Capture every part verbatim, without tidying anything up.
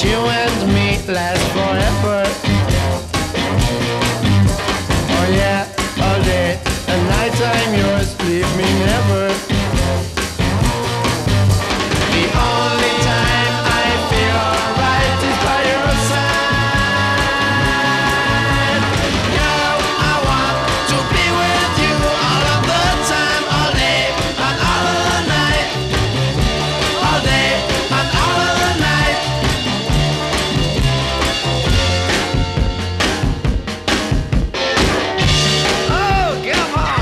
you and me last forever. Oh yeah, all day and night I'm yours, leave me never. The only time I feel alright is by your side. Girl, I want to be with you all of the time, all day and all of the night. All day and all of the night. Oh, come on.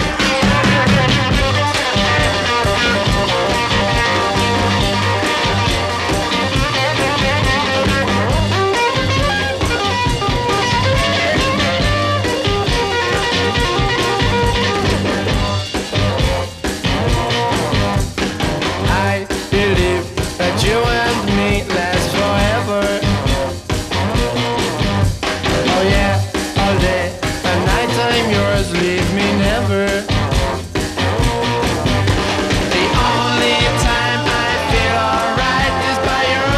I believe that you and me last forever. Oh yeah, all day and night I'm yours, leave me never. The only time I feel alright is by your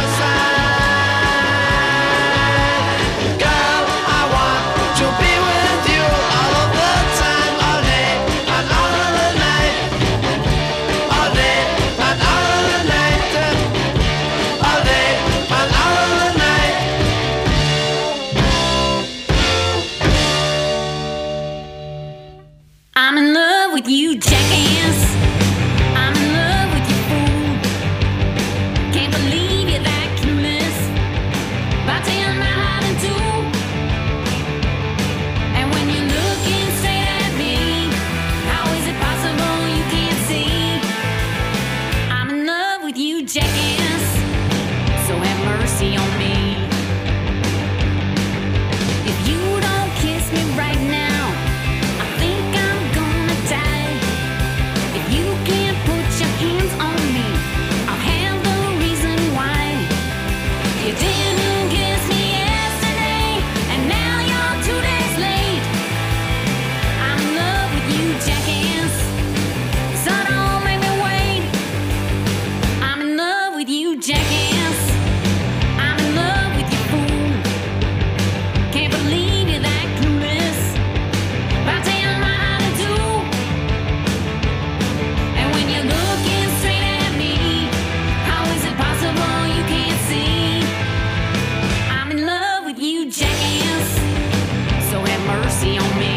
side. Girl, I want to be with you all of the time, all day and all of the night. All day and all of the night. All day and all of the night. I'm in love with you, jackass. I'm in love with you, fool. Can't believe you're that clueless. About to tear my heart in two. And when you're looking straight at me, how is it possible you can't see? I'm in love with you, jackass. So have mercy on me. If you don't kiss me right now, I think I'm gonna die. If you can't put your hands on me, I'll have the reason why. You didn't kiss me yesterday, and now you're two days late. I'm in love with you, jackass. So don't make me wait. I'm in love with you, jackass. I'm in love with you, fool. Can't believe you're that clueless. About to tear my heart in two. And when you're looking straight at me, how is it possible you can't see? I'm in love with you, jackass. So have mercy on me.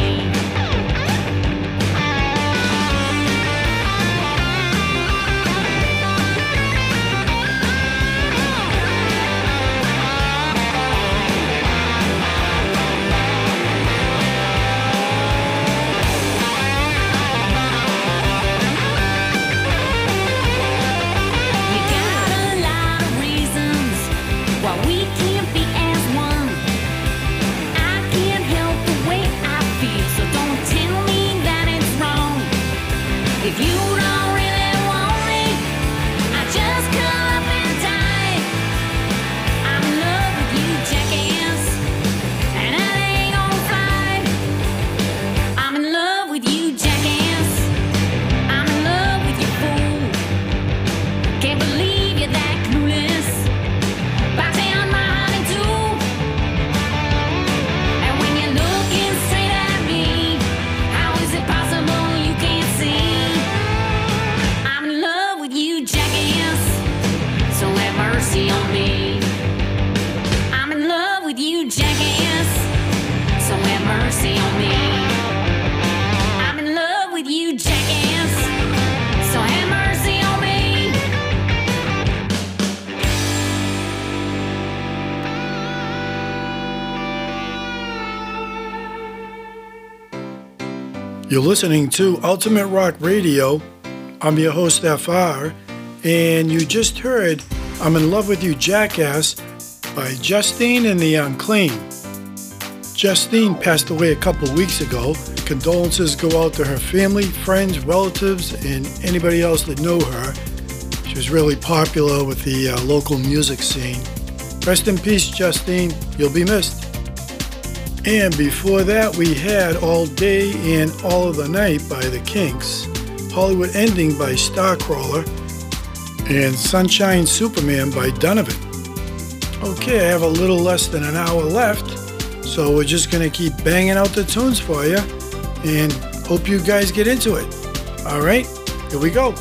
You got a lot of reasons why we can't be as one. I can't help the way I feel, so don't tell me that it's wrong. If you don't really want me, I just curl up and die. I'm in love with you, jackass, and that ain't gonna fly. I'm in love with you, jackass. I'm in love with you, fool. Can't believe you're that clueless. About to tear my heart in two. And when you're looking straight at me, how is it possible you can't see? I'm in love with you, jackass. So have mercy on me. I'm in love with you, jackass. So have mercy on me. I'm in love with you, jackass. So have mercy on me. You're listening to Ultimate Rock Radio. I'm your host, F R, and you just heard I'm in Love with You, Jackass by Justine and the Unclean. Justine passed away a couple weeks ago. Condolences go out to her family, friends, relatives, and anybody else that know her. She was really popular with the uh, local music scene. Rest in peace, Justine. You'll be missed. And before that, we had All Day and All of the Night by the Kinks, Hollywood Ending by Starcrawler, and Sunshine Superman by Donovan. Okay, I have a little less than an hour left, so we're just going to keep banging out the tunes for you and hope you guys get into it. All right, here we go.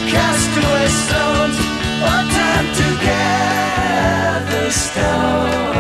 Stone.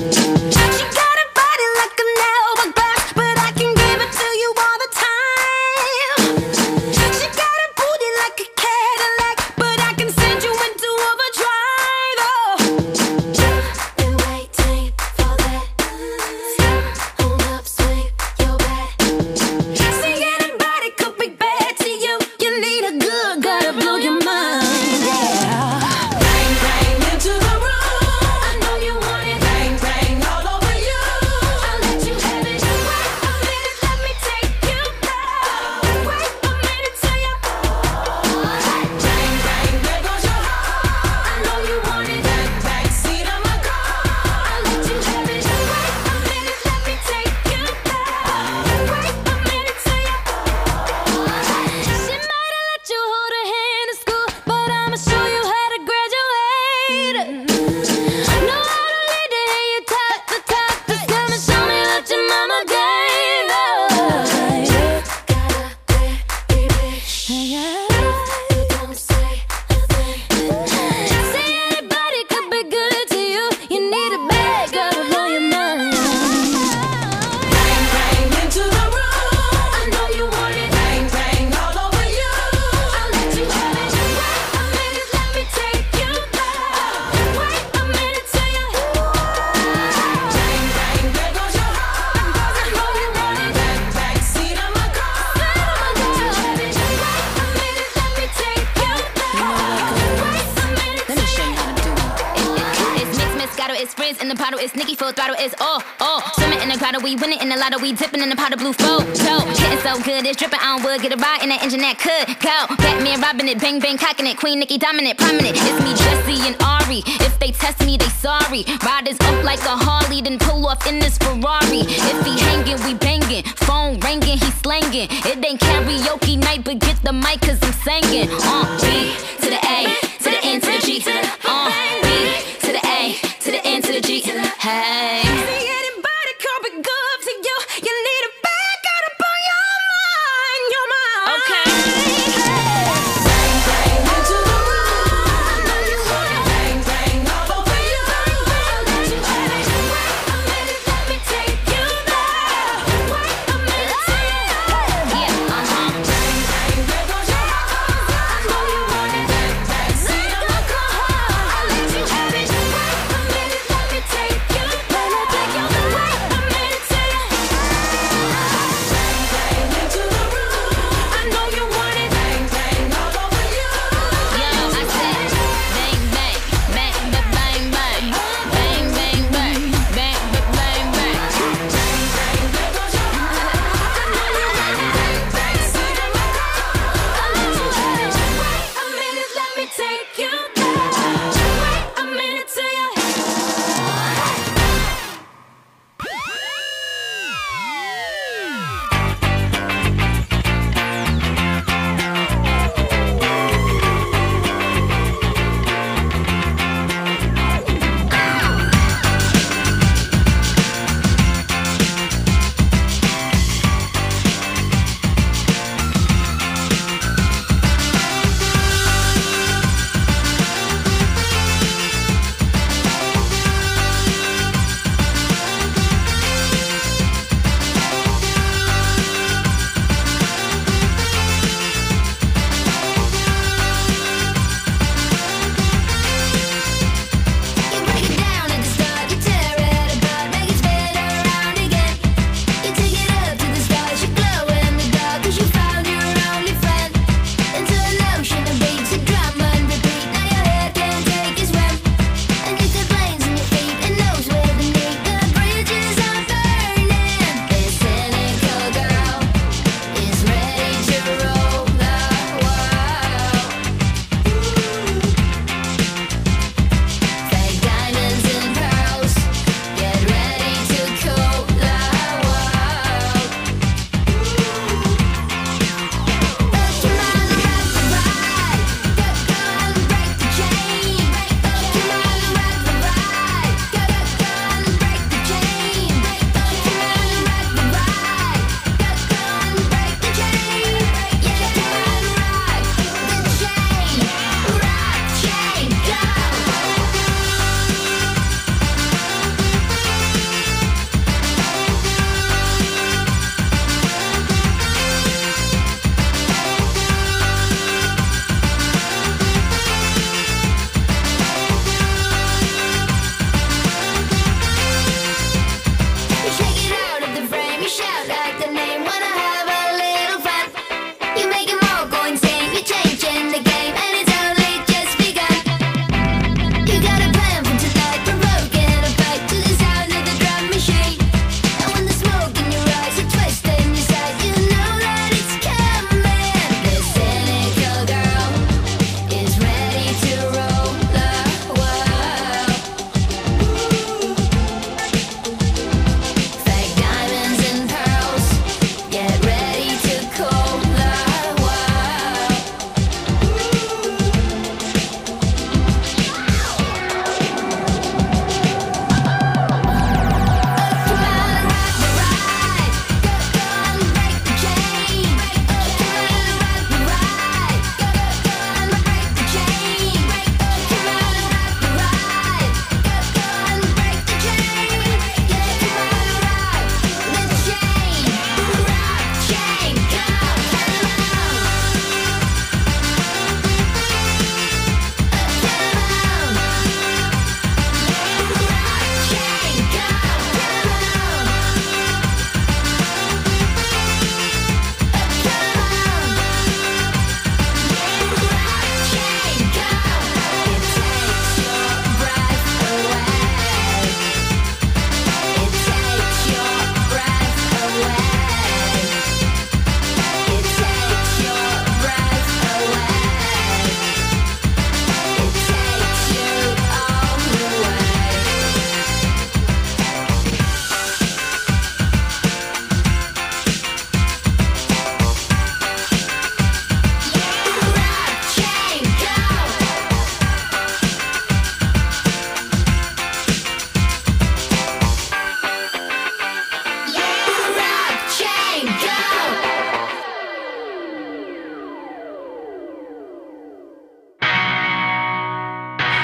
got a body like an hourglass, but I can give it to you all the time. She got a booty like a Cadillac, but I can send you into overdrive. Oh, just been waiting for that. Step on up, swing your back. See, anybody could be bad to you. You need a good, gotta blow your mind. Yeah. Bang, bang into the room. I know you want it. Bang, bang all over you. I'll let you have it. Wait a minute, let me take you there. Wait a minute till you. Bang, bang, there goes your heart. I know you want it. Back, back seat of my car. I'll let you have it. Wait a minute, let me take you there. Wait a minute till you. She might have let you hold her hand in school, but I'ma show you how to graduate. Know how to lead to hear you talk the talk. Just come and show me what your mama gave. Got a baby. Don't say a thing. Say anybody could be good to you. You need a bag, gotta blow your mind. Bang, bang into the room. I know you want it. Bang, bang all over you. I'll let you have it. Wait a minute, let me take you there. Wait a minute till you. Bang, bang, there goes your heart. I know you want it. Back, back seat of my car. I'll let you have it. Wait a minute, let me take you there. Wait a minute Let me till show you. you how to do it. It's mixed, Moscato, it's frizz in the bottle, it's Nicki full throttle, it's all, all. Swimming in the grotto, we winning in the lotto, we dipping in the pot of blue photo. Getting so good, it's dripping on wood, get a ride in that engine that could go. Batman robbing it, bang bang cocking it, Queen Nicki dominant, prominent. It's me, Jesse and Ari. If they test me, they sorry. Riders up like a Harley, then pull off in this Ferrari. If he hanging, we banging. Phone ringing, he slanging. It ain't karaoke night, but get the mic, cause I'm singing. Uh, B to the A, to the N to the G. Uh, B to the A, to the N to the G. Hey. See, anybody could be good to you. You need a bag, gotta blow your mind, your mind. Okay. Bang, bang into the room. I know you want it. Bang, bang all over you. I'll let you have it. Wait a minute, let me take you there. Wait a minute till you. Yeah, uh-huh. Bang, bang, there goes your heart. I know you want it.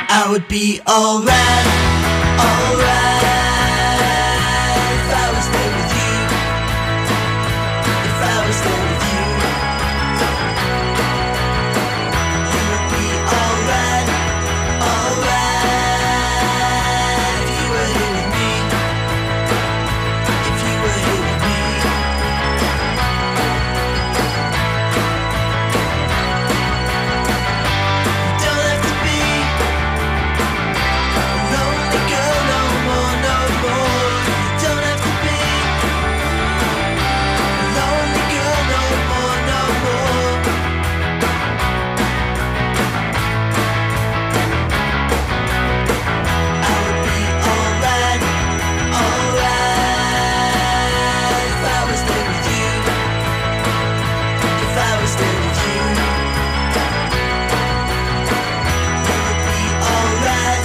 I would be alright, alright if I was there with you, if I was there with you. You would be alright, alright if you were here with me, if you were here with me. You don't have to be lonely girl no more, no more. You don't have to be lonely girl no more, no more. I would be alright, alright if I was there with you, if I was there with you. You would be alright,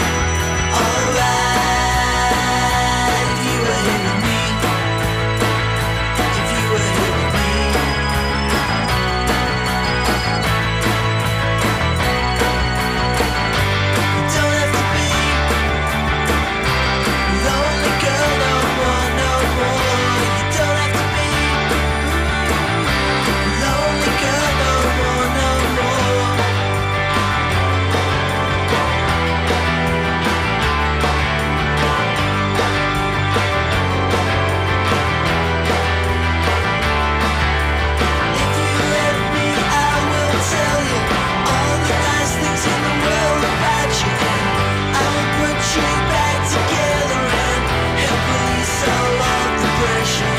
alright if you were here with me, if you were here with me. You don't have to be lonely girl no more, no more. You don't have to be lonely girl no more, no more. If you let me, I will tell you all the nice things in the world about you, and I will put you back together and help release all of the pressure.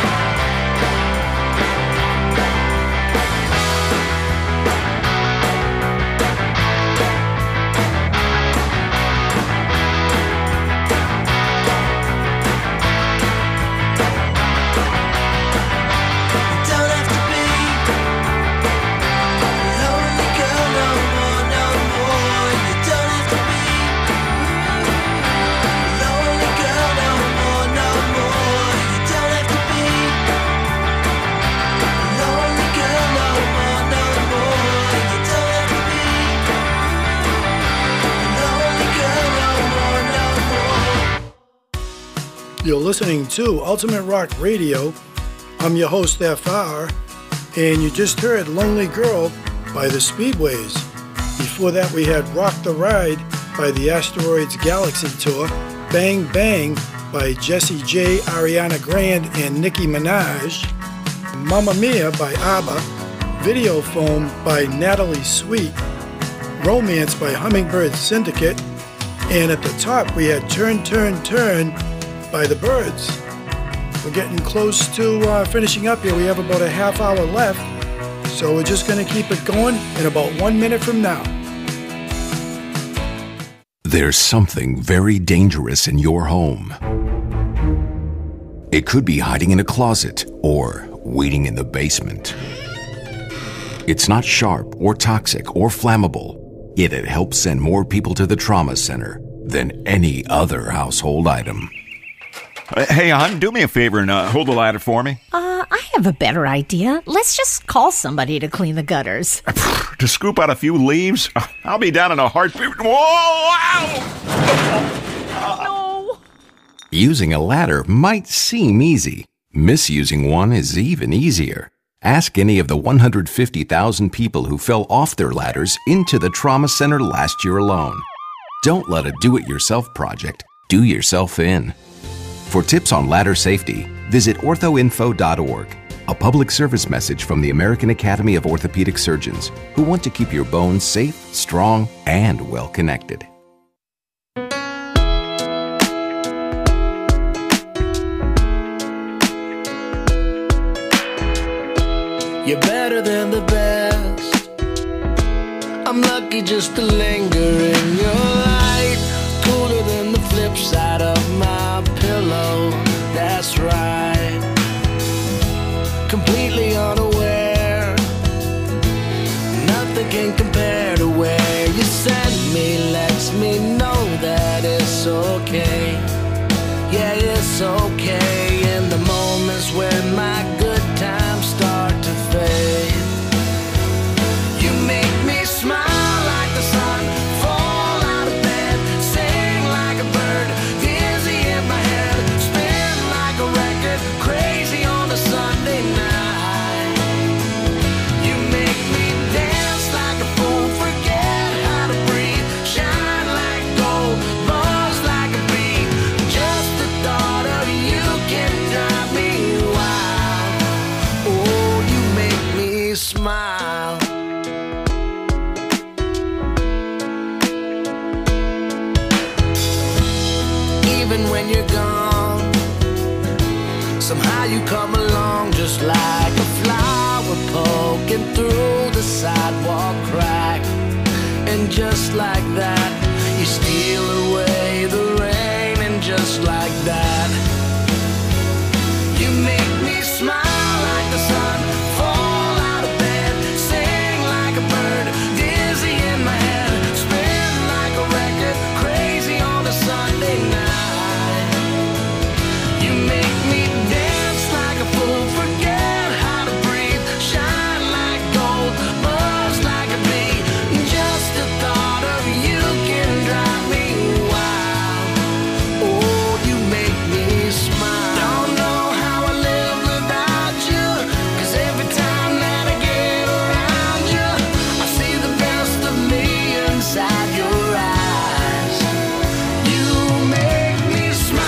You don't have to be lonely girl no more, no more. You don't have to be lonely girl no more, no more. You don't have to be lonely girl no more, no more. You don't have to be lonely girl no more, no more. You're listening to Ultimate Rock Radio. I'm your host, F R, and you just heard Lonely Girl by the Speedways. Before that, we had Rock the Ride by the Asteroids Galaxy Tour, Bang Bang by Jessie J, Ariana Grande, and Nicki Minaj, Mamma Mia by ABBA, Video Foam by Natalie Sweet, Romance by Hummingbird Syndicate, and at the top we had Turn, Turn, Turn by the Byrds. We're getting close to uh, finishing up here. We have about a half hour left, so we're just going to keep it going in about one minute from now. There's something very dangerous in your home. It could be hiding in a closet or waiting in the basement. It's not sharp or toxic or flammable, yet it helps send more people to the trauma center than any other household item. Uh, Hey, hon, do me a favor and uh, hold the ladder for me. Uh, I have a better idea. Let's just call somebody to clean the gutters. To scoop out a few leaves? I'll be down in a heartbeat. Whoa! Ow! No. Using a ladder might seem easy. Misusing one is even easier. Ask any of the one hundred fifty thousand people who fell off their ladders into the trauma center last year alone. Don't let a do-it-yourself project do yourself in. For tips on ladder safety, visit ortho info dot org, a public service message from the American Academy of Orthopedic Surgeons, who want to keep your bones safe, strong, and well-connected. You're better than the best. I'm lucky just to linger in your light. Cooler than the flip side of my pillow. That's right. Completely unaware. Nothing can compare to where you send me. Lets me know that it's okay. Yeah, it's okay. In the moments when my good times start to fade, you make me smile like the sun, fall out of bed, Somehow you come along just like a flower poking through the sidewalk crack. And just like that, you steal away the rain. And just like that, you make me smile like the sun, fall out of bed, sing like a bird, dizzy in my head, spin like a record, crazy on a Sunday night. You make me dance like a fool, forget how to breathe, shine like gold, buzz like a bee. Just the thought of you can drive me wild. Oh, you make me smile. Don't know how I live without you, 'cause every time that I get around you, I see the best of me inside your eyes. You make me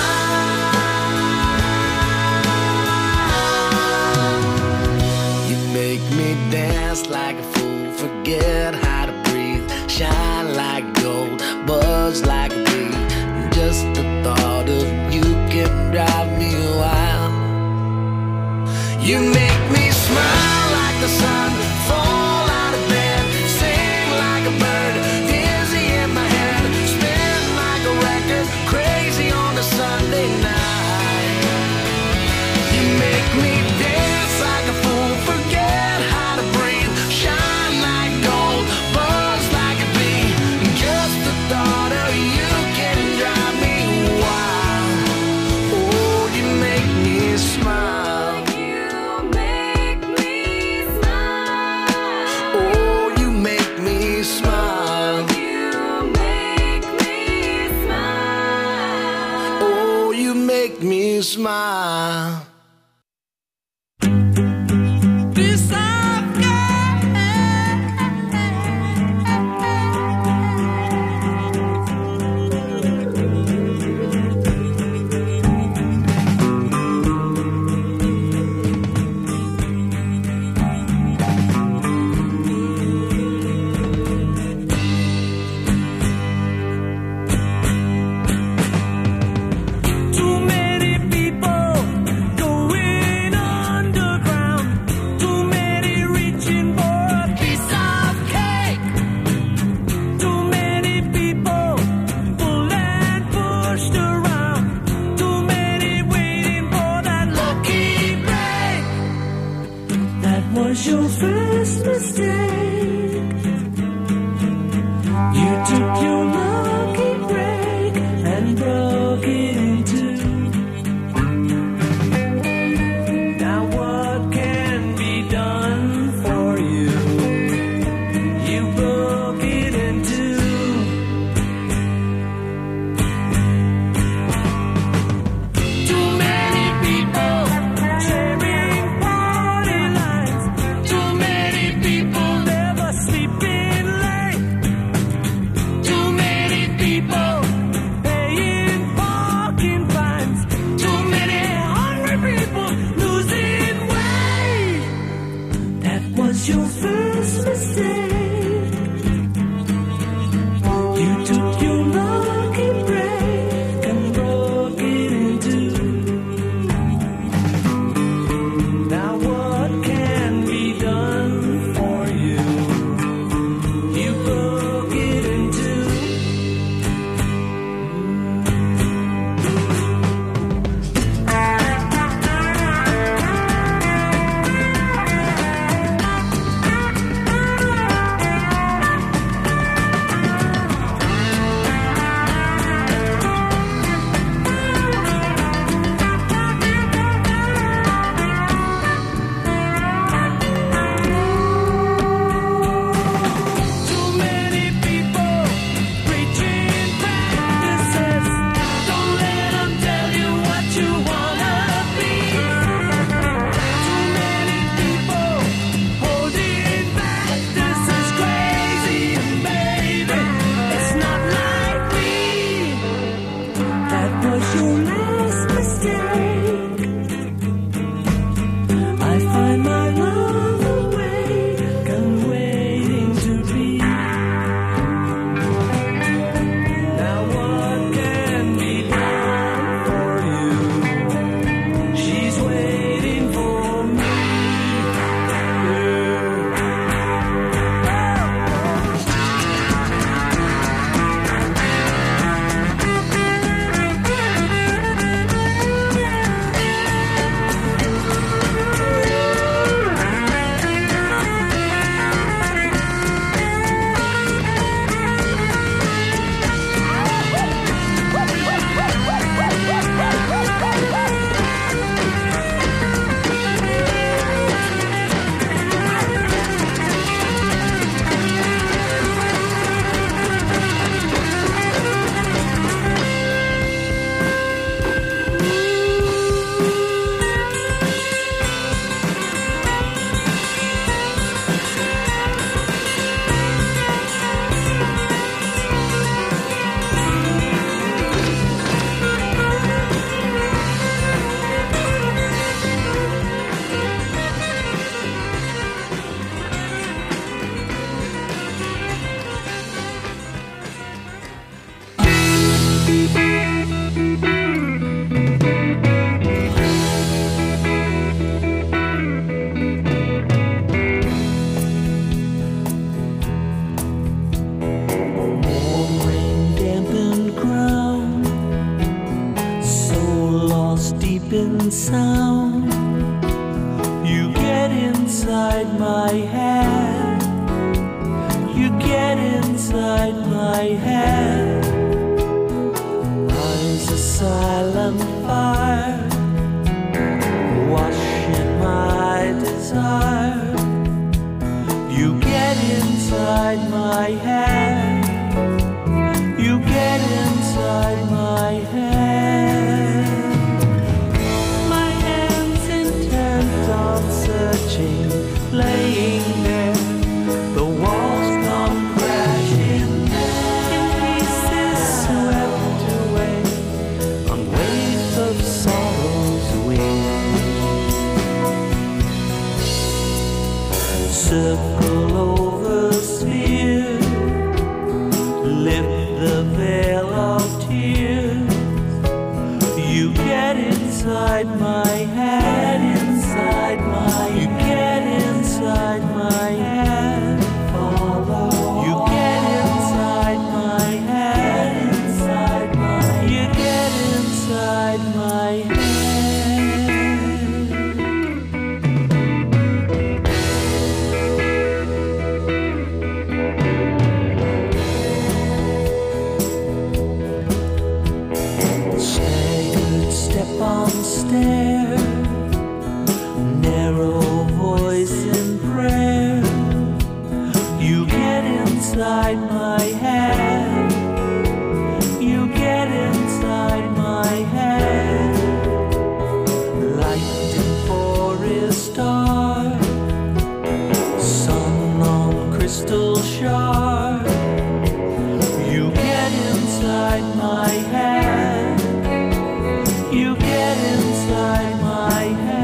smile. You make me dance like a fool, forget how to breathe, shine like gold, buzz like a bee. Just the thought of you can drive me wild. You make me smile like the sun, fall out of bed, sing like a bird, dizzy in my head, spin like a record, crazy on a Sunday night. You make me dance like a fool, forget how to breathe, shine like gold, buzz like a bee. Just the thought of you can drive me wild. Oh, you make me smile. You make me smile. Oh, you make me smile. You make me smile. Oh, you make me smile. Too many people going underground. Too many reaching for a piece of cake. Too many people pulled and pushed around. Too many waiting for that lucky break. That was your first mistake. You took your lucky break and broke it in two. Now what can be done for you? You broke it in two. Too many people sharing party lines. Too many people and sound. You get inside my head. You get inside my head. Eyes a silent fire, washing my desire. You get inside my head. You get inside my head. My hands intent on searching, laying there. The walls come crashing in pieces, swept away on waves of sorrow's wing. Circle over sphere, lift the veil of tears. You get inside my head, inside my You get inside my head. Follow. You get inside my head, inside my You get inside my head. Staggered step on stair, narrow voice in prayer. You get inside my head. You get inside my head. Light in forest star, sun on crystal shard. You get inside my head. You get inside my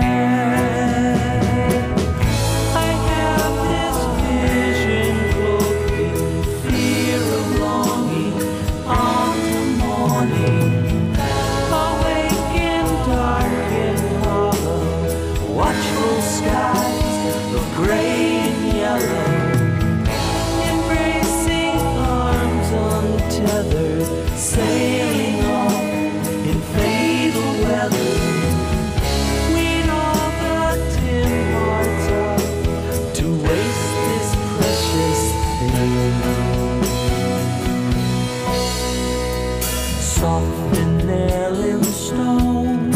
head. I have this vision cloaked in fear of longing on the morning. Awake in dark and hollow, watchful skies of gray and yellow. Embracing arms untethered, sailing on in fatal weather. We'd all the tin hearts up to waste this precious thing. Soft and nail in stone,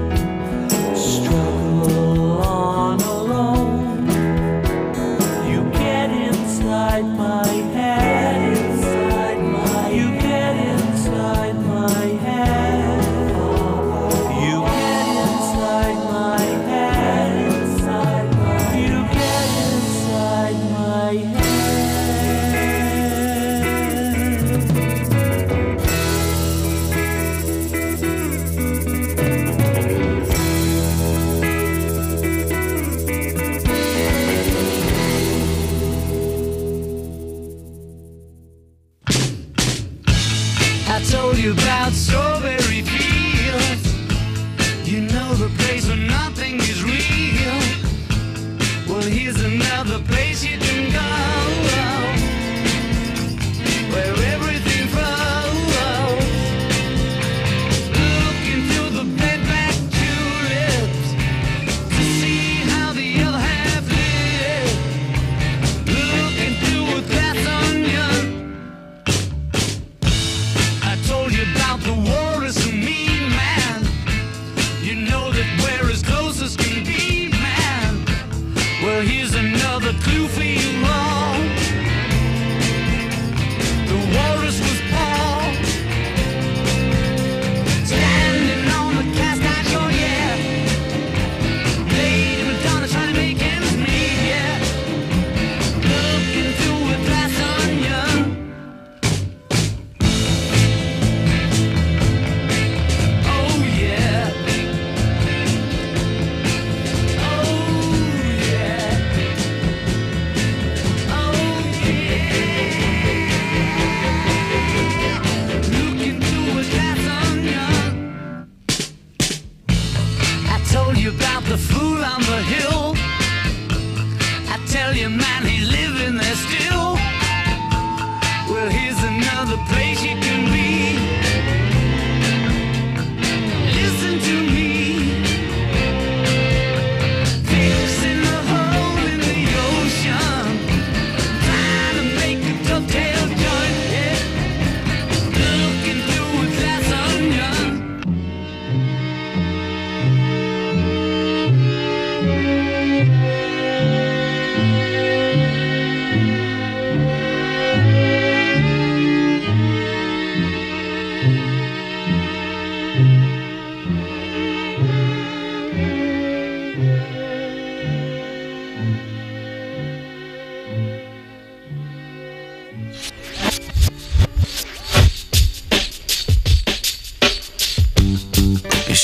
struggle on alone. You get inside my head, inside my You get inside my head. You get inside my head, inside my You get inside my head. I told you about strawberry fields. You know the place where nothing is real. Well, here's another place you can go, where everything flows. Looking through the bed-back tulips to see how the other half lives. Looking through a glass onion. I told you about the war.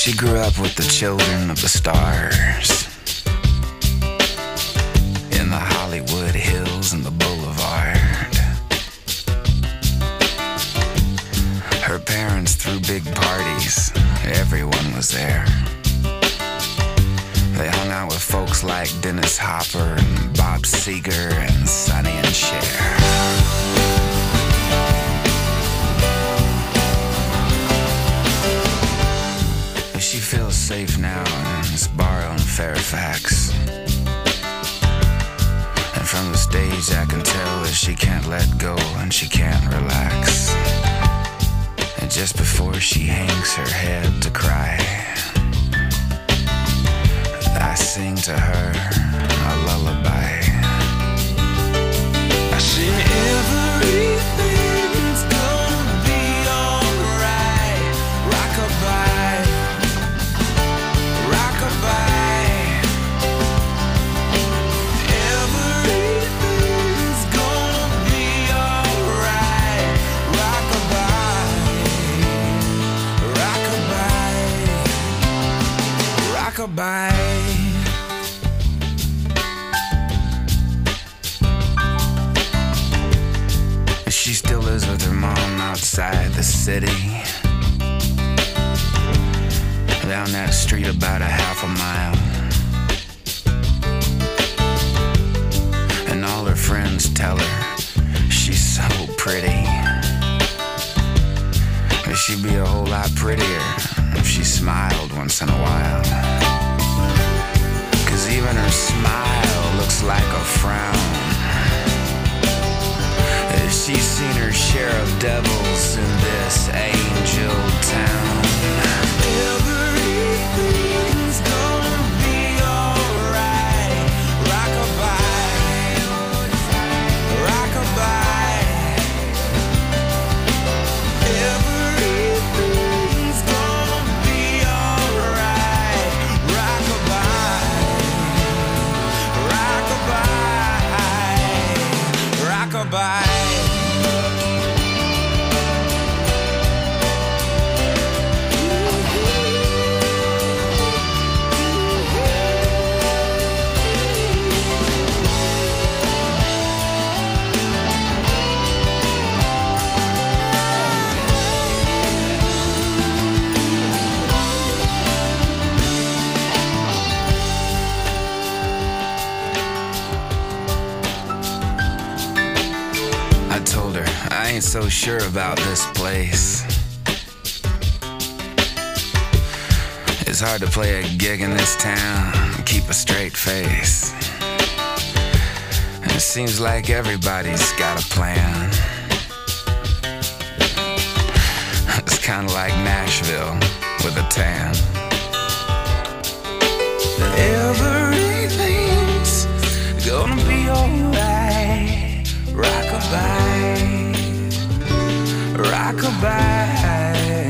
She grew up with the children of the stars in the Hollywood Hills and the Boulevard. Her parents threw big parties. Everyone was there. They hung out with folks like Dennis Hopper and Bob Seger and Sonny and Cher. She feels safe now in this bar on Fairfax. And from the stage I can tell that she can't let go and she can't relax. And just before she hangs her head to cry, I sing to her a lullaby. I sing everything's gonna be alright. Rockabye, rockabye. Everything's gonna be alright. Rockabye, rockabye, rockabye. She still lives with her mom outside the city, down that street about a half a mile. And all her friends tell her she's so pretty, but she'd be a whole lot prettier if she smiled once in a while. 'Cause even her smile looks like a frown. She's seen her share of devils in this angel town. Everything's gonna be alright. Rockabye, rockabye. Everything's gonna be alright. Rockabye, rockabye, rockabye. I ain't so sure about this place. It's hard to play a gig in this town and keep a straight face. And it seems like everybody's got a plan. It's kinda like Nashville with a tan. Everything's gonna be alright. Rockabye, rockabye.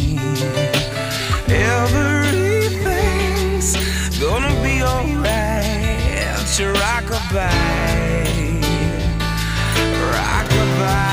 Everything's gonna be alright. To rockabye, rockabye.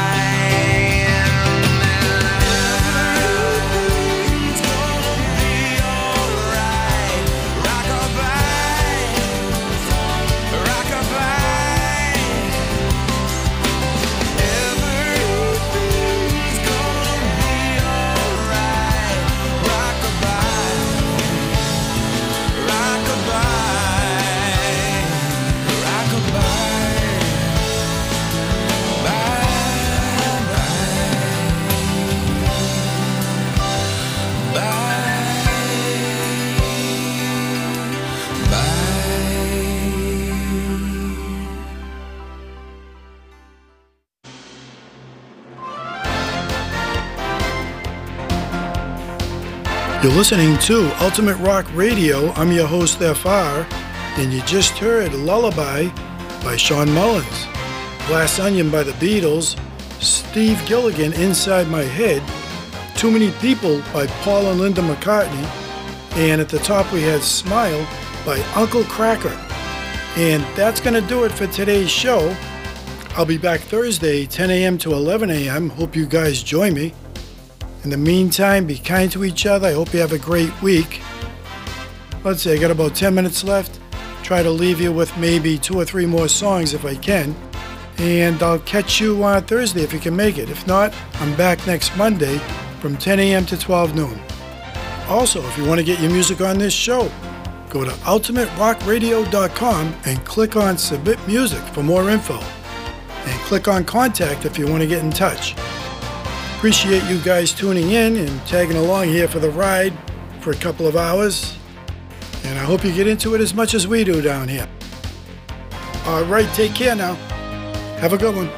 You're listening to Ultimate Rock Radio. I'm your host, F R, and you just heard Lullaby by Sean Mullins, Glass Onion by the Beatles, Steve Gilligan, Inside My Head, Too Many People by Paul and Linda McCartney, and at the top we had Smile by Uncle Kracker. And that's going to do it for today's show. I'll be back Thursday, ten a.m. to eleven a.m. Hope you guys join me. In the meantime, be kind to each other. I hope you have a great week. Let's see, I got about ten minutes left. Try to leave you with maybe two or three more songs if I can. And I'll catch you on Thursday if you can make it. If not, I'm back next Monday from ten a.m. to twelve noon. Also, if you want to get your music on this show, go to ultimate rock radio dot com and click on Submit Music for more info. And click on Contact if you want to get in touch. Appreciate you guys tuning in and tagging along here for the ride for a couple of hours. And I hope you get into it as much as we do down here. All right, take care now. Have a good one.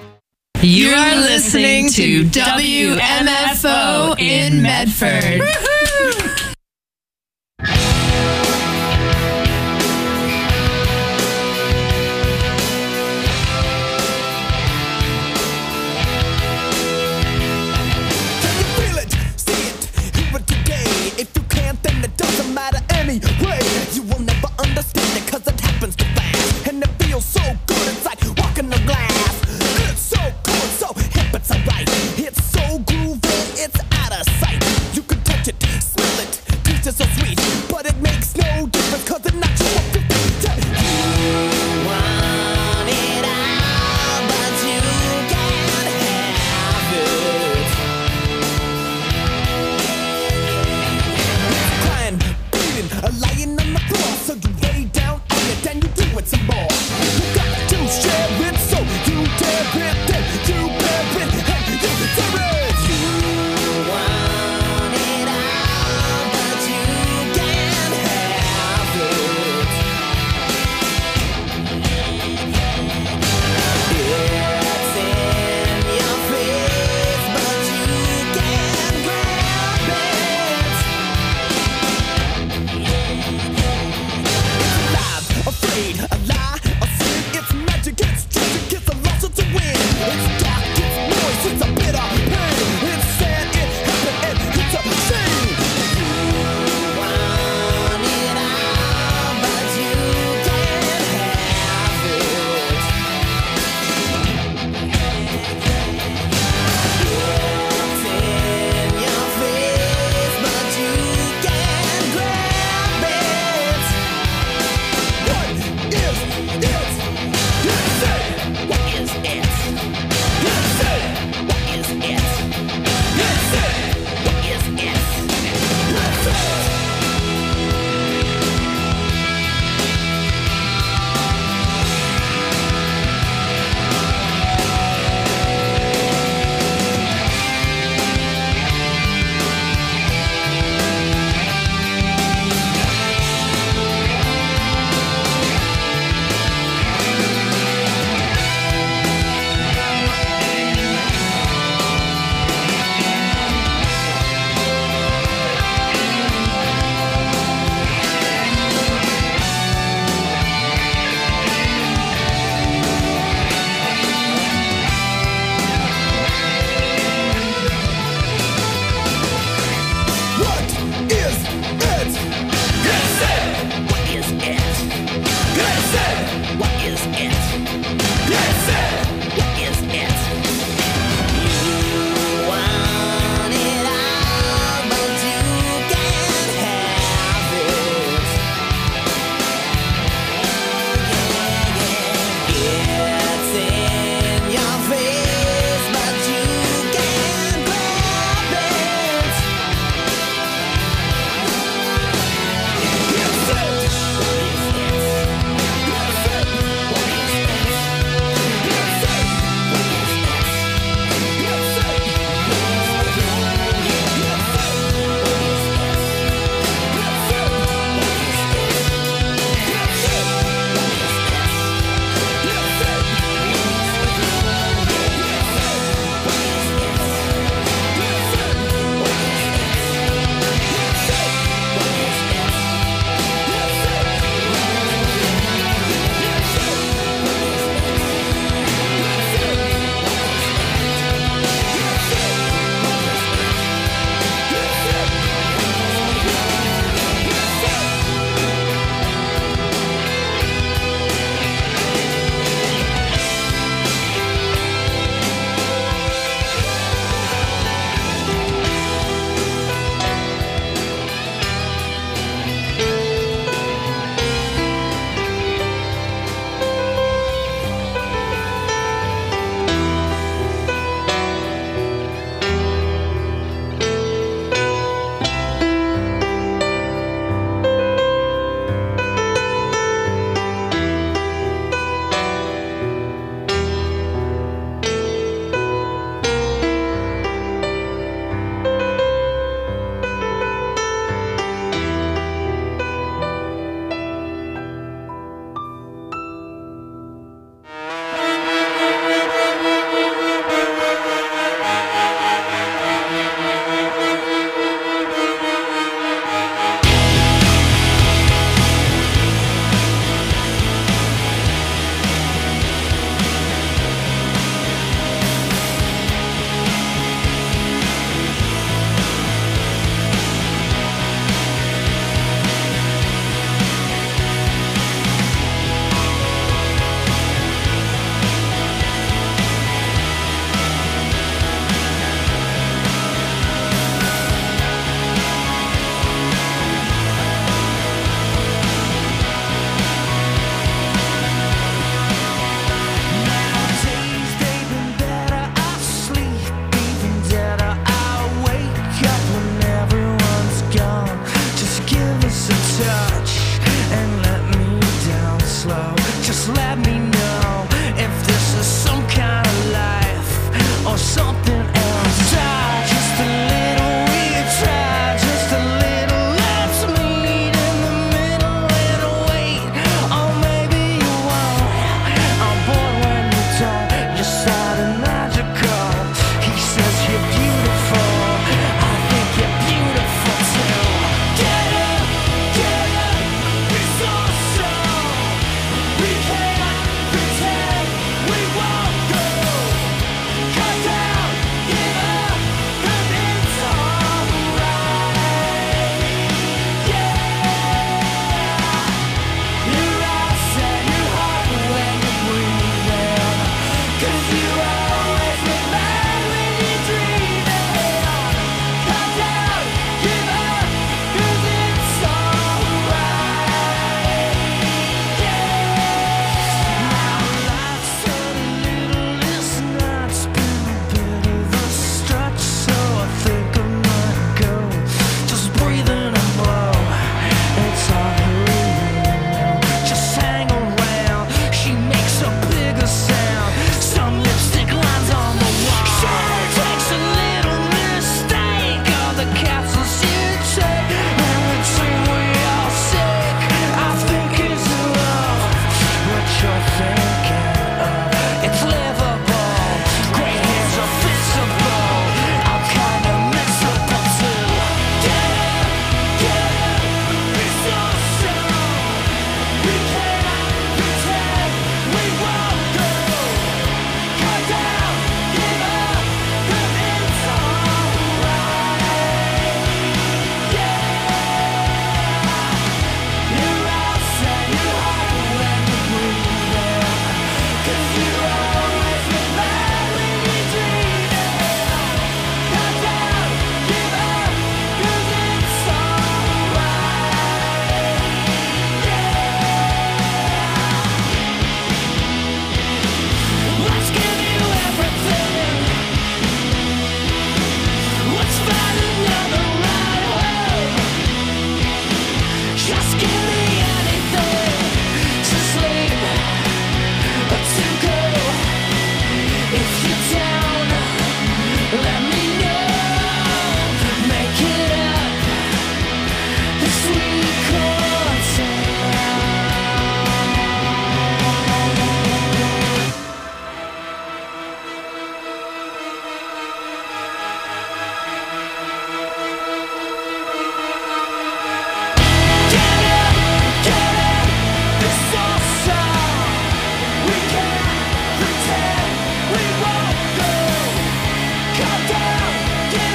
You are listening to W M F O in Medford.